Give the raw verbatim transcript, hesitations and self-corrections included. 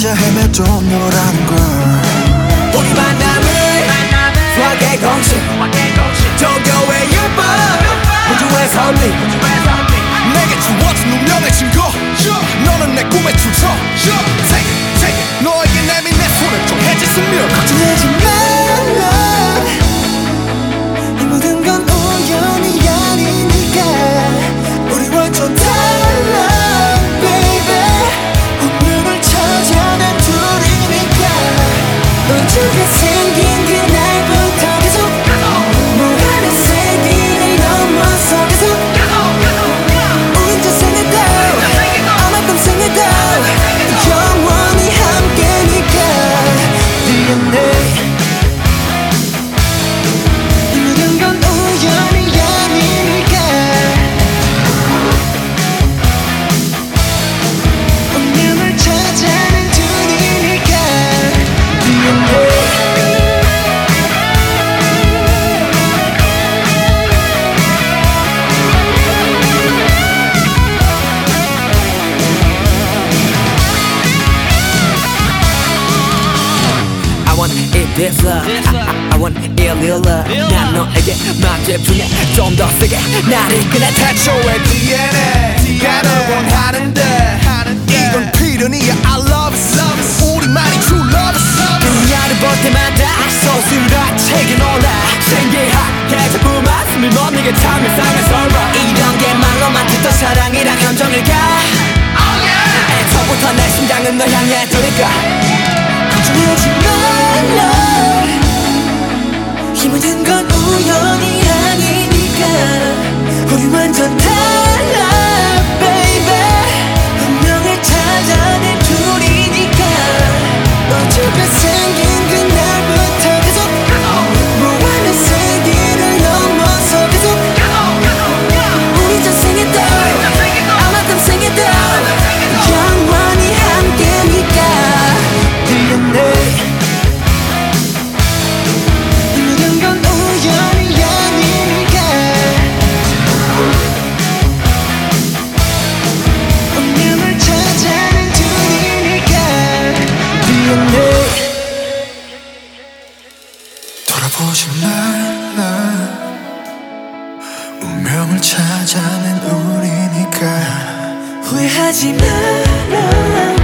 찾아 헤매도 너라는 걸. 우리 만남은 수학의 공식 종교의 율법 우주의 선미 내게 주어진 운명의 증거. 너는 내 꿈의 출처. Take it, take it. 너에게 내민 내 손을 좀 해지으며 걱정하지 말라. 이 모든 건 우연이 아니니까. 우리 완전 달라 baby. 운명을 찾아낸 둘이니까. 우주가 생긴 그날부터 계속 무한한 세기를 넘어서 계속 우린 자생해도 아마 평생에도 영원히 함께니까. 디엔에이 이 모든 건 우연이 아니니까. 운명을 찾아낸 둘이니까. 디엔에이 I want it this love I, I want it real love 난 너에게 맘 집중해 좀 더 세게 나를 이끄네 태초의 디엔에이 가를 원하는데 이건 필연이야. I love it. 우리만이 true love it. 그녀를 볼 때마다 소스라치게 놀라 신기하게 자꾸 말씀을 멈추게 참 일상에서 이런 게 말로만 듣던 사랑이란 감정일까. 애초부터 내 심장은 널 향해 두니까 걱정하지 말라. 이 모든 건 우연이 아니니까. 우리 완전 달라 baby. 운명을 찾아낸 둘이니까. 우주가 생긴 그날부터 계속 무한한 세기를 넘어서 계속 우리 자생해도 아마 평생에도 영원히 함께니까. 디엔에이 이 모든 건 우연이 아니니까. 운명을 찾아낸 둘이니까. 디엔에이 돌아보지 말라. 운명을 찾아낸 우리니까. 후회하지 마라.